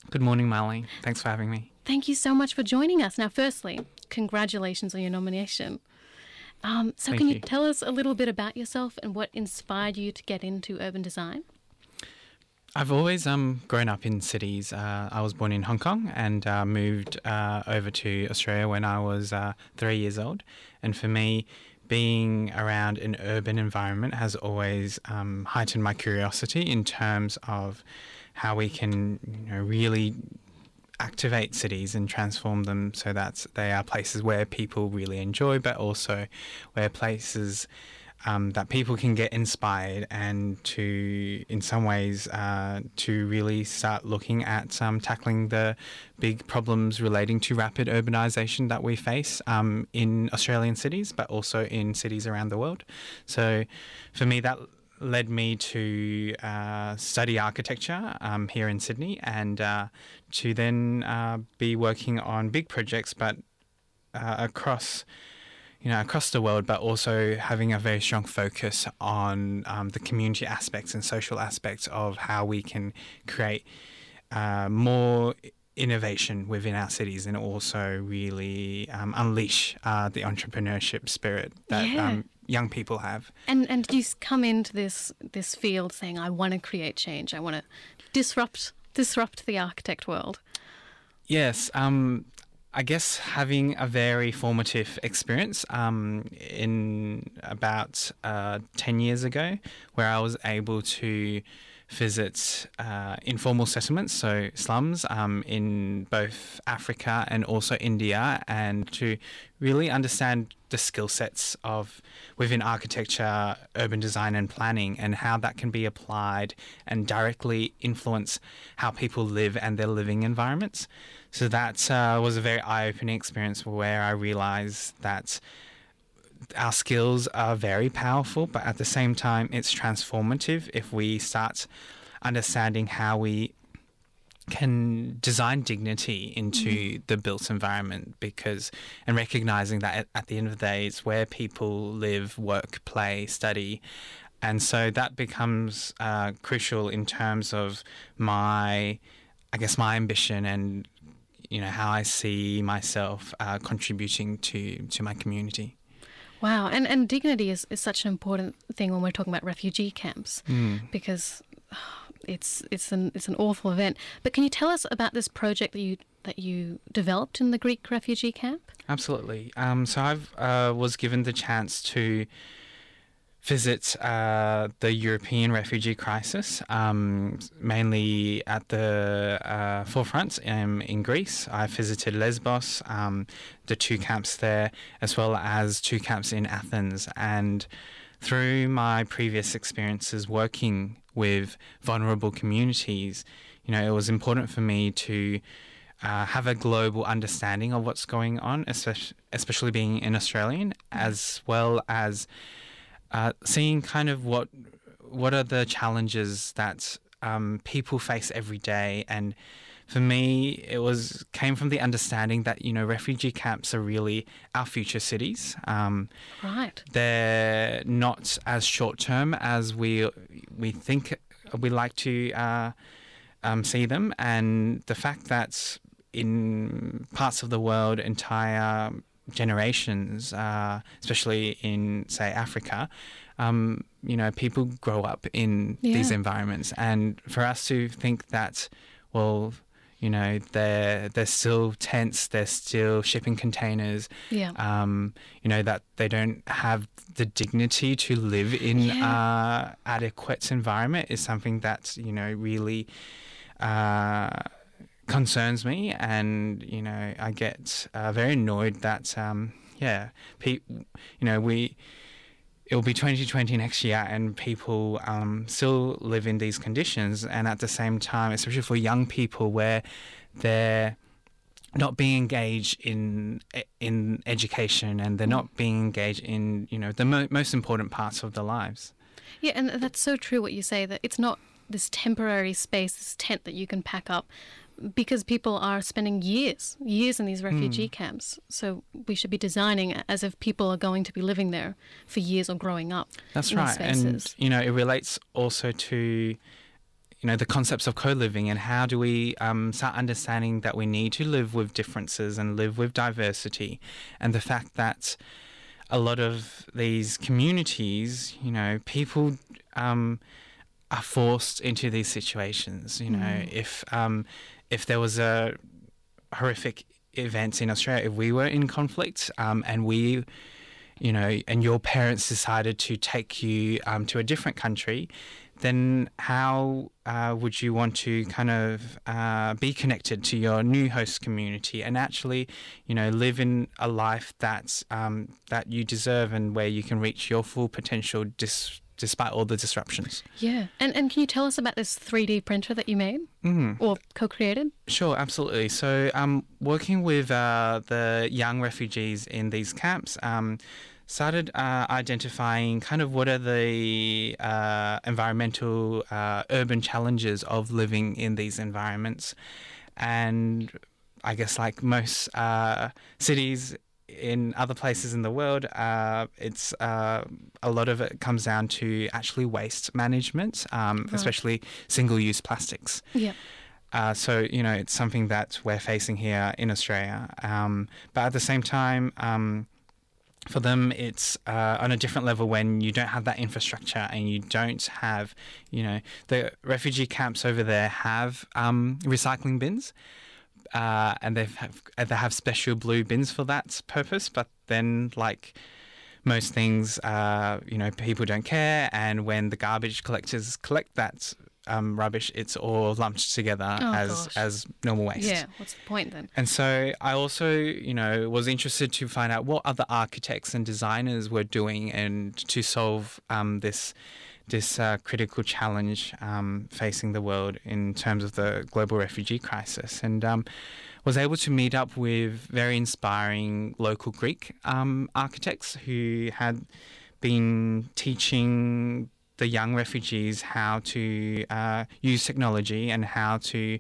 Good morning, Marlene. Thanks for having me. Thank you so much for joining us. Now, firstly, congratulations on your nomination. Can you tell us a little bit about yourself and what inspired you to get into urban design? I've always grown up in cities. I was born in Hong Kong and moved over to Australia when I was 3 years old. And for me, being around an urban environment has always heightened my curiosity in terms of how we can really activate cities and transform them so that they are places where people really enjoy, but also where places that people can get inspired and to, in some ways, to really start looking at tackling the big problems relating to rapid urbanisation that we face in Australian cities, but also in cities around the world. So for me, that led me to study architecture here in Sydney and to then be working on big projects, but across the world, but also having a very strong focus on the community aspects and social aspects of how we can create more innovation within our cities and also really unleash the entrepreneurship spirit that young people have. And you come into this field saying, I want to create change. I want to disrupt the architect world. Yes. I guess having a very formative experience in about 10 years ago, where I was able to visit informal settlements, so slums, in both Africa and also India, and to really understand the skill sets of within architecture, urban design and planning, and how that can be applied and directly influence how people live and their living environments. So that was a very eye-opening experience where I realised that our skills are very powerful, but at the same time, it's transformative if we start understanding how we can design dignity into the built environment, and recognising that at the end of the day, it's where people live, work, play, study. And so that becomes crucial in terms of my ambition and how I see myself contributing to my community. Wow, and dignity is such an important thing when we're talking about refugee camps, because it's an awful event. But can you tell us about this project that you developed in the Greek refugee camp? Absolutely. So I was given the chance to visit the European refugee crisis, mainly at the forefront in Greece. I visited Lesbos, the 2 camps there, as well as 2 camps in Athens. And through my previous experiences working with vulnerable communities, it was important for me to have a global understanding of what's going on, especially being an Australian, as well as seeing kind of what are the challenges that people face every day. And for me, it came from the understanding that refugee camps are really our future cities. Right. They're not as short term as we think we like to see them, and the fact that in parts of the world, entire generations, especially in, say, Africa, people grow up in these environments. And for us to think that, well, they're still tents, they're still shipping containers, that they don't have the dignity to live in adequate environment is something that, really concerns me. And I get very annoyed that it'll be 2020 next year and people still live in these conditions, and at the same time, especially for young people, where they're not being engaged in education and they're not being engaged in the most important parts of their lives. Yeah, and that's so true what you say, that it's not this temporary space, this tent that you can pack up, because people are spending years in these refugee camps. So we should be designing as if people are going to be living there for years or growing up. That's right. And, it relates also to, the concepts of co-living, and how do we start understanding that we need to live with differences and live with diversity, and the fact that a lot of these communities, people are forced into these situations. If there was a horrific event in Australia, if we were in conflict, and we, and your parents decided to take you to a different country, then how would you want to kind of be connected to your new host community and actually, live in a life that you deserve and where you can reach your full potential despite all the disruptions? Yeah. And can you tell us about this 3D printer that you made or co-created? Sure, absolutely. So working with the young refugees in these camps, started identifying kind of what are the environmental urban challenges of living in these environments. And I guess like most cities in other places in the world, it's a lot of it comes down to actually waste management, especially single-use plastics. Yeah. So, it's something that we're facing here in Australia. But at the same time, for them, it's on a different level when you don't have that infrastructure and you don't have, the refugee camps over there have recycling bins. And they have special blue bins for that purpose. But then, like most things, people don't care. And when the garbage collectors collect that rubbish, it's all lumped together as normal waste. Yeah, what's the point then? And so I also, was interested to find out what other architects and designers were doing and to solve this critical challenge facing the world in terms of the global refugee crisis, and was able to meet up with very inspiring local Greek architects who had been teaching the young refugees how to use technology and how to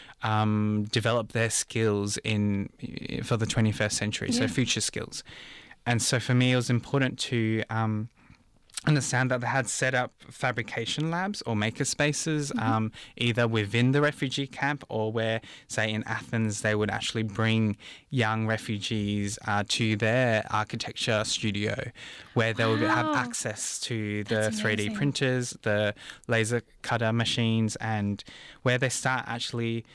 develop their skills for the 21st century, so future skills. And so for me, it was important to understand that they had set up fabrication labs or maker spaces, either within the refugee camp or where, say, in Athens, they would actually bring young refugees to their architecture studio where they would have access to the 3D printers, the laser cutter machines, and where they start actually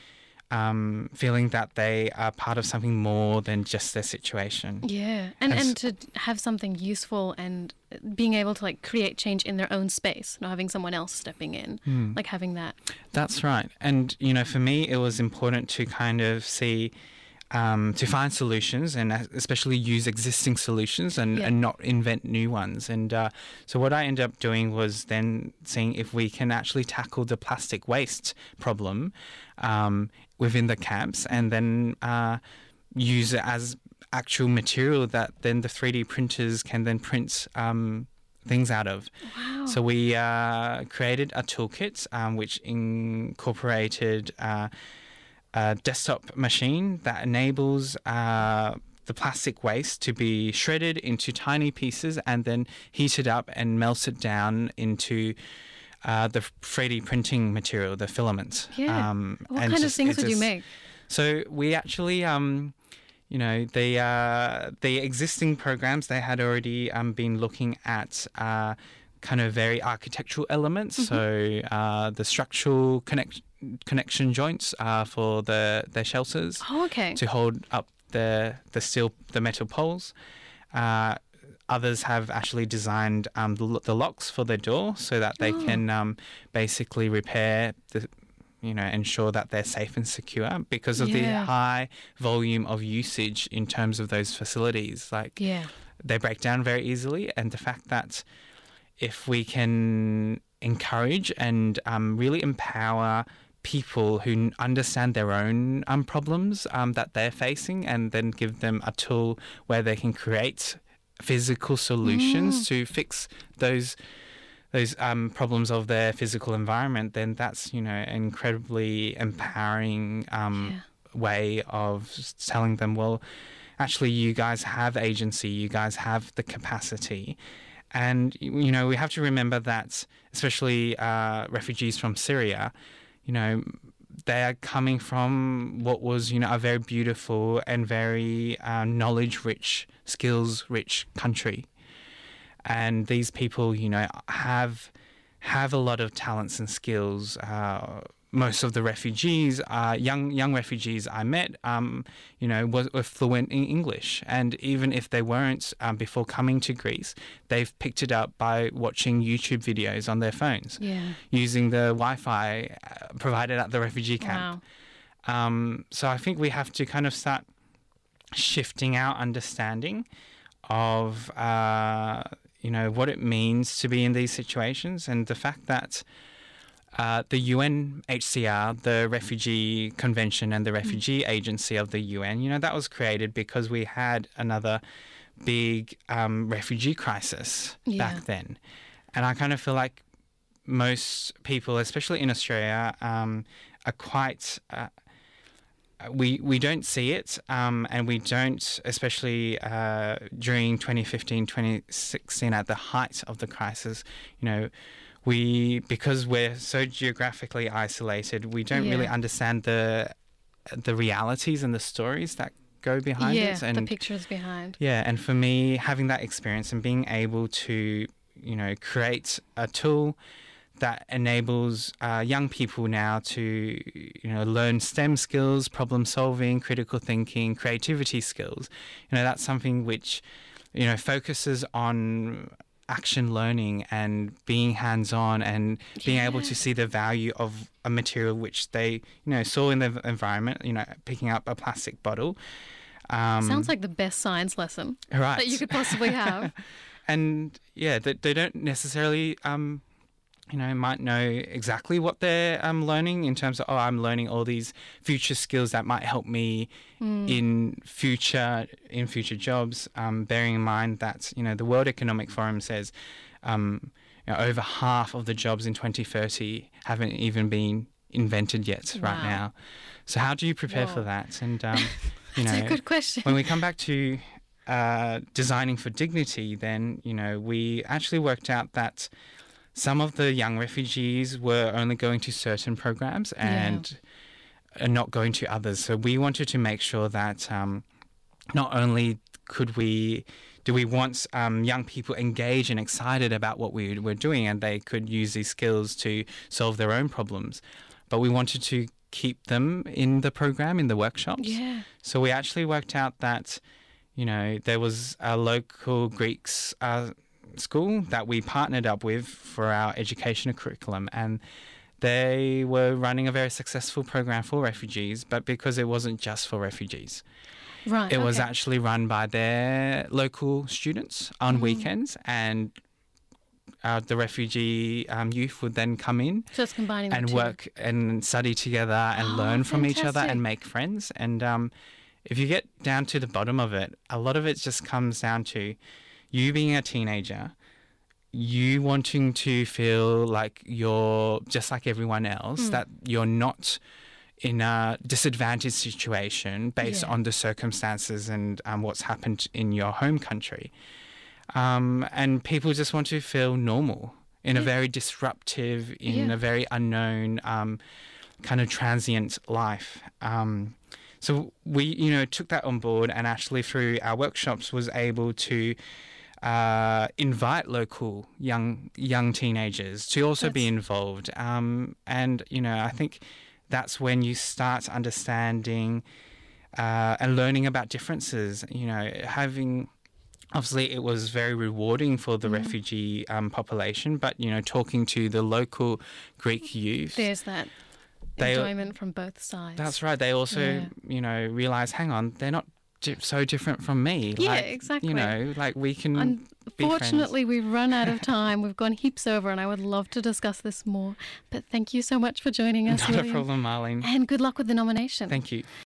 feeling that they are part of something more than just their situation. Yeah, and to have something useful and being able to create change in their own space, not having someone else stepping in, having that. That's right. And, for me, it was important to kind of see, to find solutions and especially use existing solutions and not invent new ones. And so what I ended up doing was then seeing if we can actually tackle the plastic waste problem within the camps and then use it as actual material that then the 3D printers can then print things out of. Wow. So we created a toolkit which incorporated a desktop machine that enables the plastic waste to be shredded into tiny pieces and then heated up and melted down into the 3D printing material, the filament. Yeah. What kind of things would you make? So we actually, the existing programs, they had already been looking at kind of very architectural elements. So the structural connection joints for the shelters. Oh, okay. To hold up the metal poles. Others have actually designed the locks for their door so that they can basically repair ensure that they're safe and secure because of the high volume of usage in terms of those facilities. They break down very easily, and the fact that if we can encourage and really empower people who understand their own problems that they're facing and then give them a tool where they can create physical solutions to fix those problems of their physical environment, then that's an incredibly empowering way of telling them, well, actually you guys have agency, you guys have the capacity. And we have to remember that especially refugees from Syria, they are coming from what was, a very beautiful and very knowledge-rich, skills-rich country. And these people, have a lot of talents and skills. Most of the refugees, young refugees I met, were fluent in English. And even if they weren't before coming to Greece, they've picked it up by watching YouTube videos on their phones, using the Wi-Fi provided at the refugee camp. Wow. So I think we have to kind of start shifting our understanding of, what it means to be in these situations, and the fact that the UNHCR, the Refugee Convention and the Refugee Agency of the UN, that was created because we had another big refugee crisis back then. And I kind of feel like most people, especially in Australia, are quite... We don't see it, and we don't, especially during 2015, 2016, at the height of the crisis, because we're so geographically isolated, we don't really understand the realities and the stories that go behind it. And the pictures behind. Yeah, and for me, having that experience and being able to, create a tool that enables young people now to, learn STEM skills, problem solving, critical thinking, creativity skills. That's something which, focuses on action learning and being hands-on and being able to see the value of a material which they, saw in the environment, picking up a plastic bottle. Sounds like the best science lesson that you could possibly have. And they don't necessarily, might know exactly what they're learning in terms of, I'm learning all these future skills that might help me in future jobs, bearing in mind that, the World Economic Forum says over half of the jobs in 2030 haven't even been invented yet right now. So how do you prepare for that? And, That's a good question. When we come back to designing for dignity, then, we actually worked out that some of the young refugees were only going to certain programs and not going to others. So we wanted to make sure that not only do we want young people engaged and excited about what we were doing and they could use these skills to solve their own problems, but we wanted to keep them in the program, in the workshops. Yeah. So we actually worked out that, there was a local Greeks school that we partnered up with for our educational curriculum, and they were running a very successful program for refugees, but because it wasn't just for refugees. Right. It was actually run by their local students on weekends, and the refugee youth would then come in so it's combining and work and study together and learn from each other and make friends. And if you get down to the bottom of it, a lot of it just comes down to you being a teenager, you wanting to feel like you're just like everyone else, that you're not in a disadvantaged situation based on the circumstances and what's happened in your home country. And people just want to feel normal in a very disruptive, in a very unknown, kind of transient life. So we, took that on board, and actually through our workshops was able to invite local young teenagers to also be involved. And, I think that's when you start understanding and learning about differences, obviously it was very rewarding for the refugee population, but, talking to the local Greek youth. There's that enjoyment from both sides. That's right. They also, realise, hang on, they're not so different from me. Yeah, exactly. We can Unfortunately, we've run out of time. We've gone heaps over, and I would love to discuss this more. But thank you so much for joining us, Not William. a problem, Marlene. And good luck with the nomination. Thank you.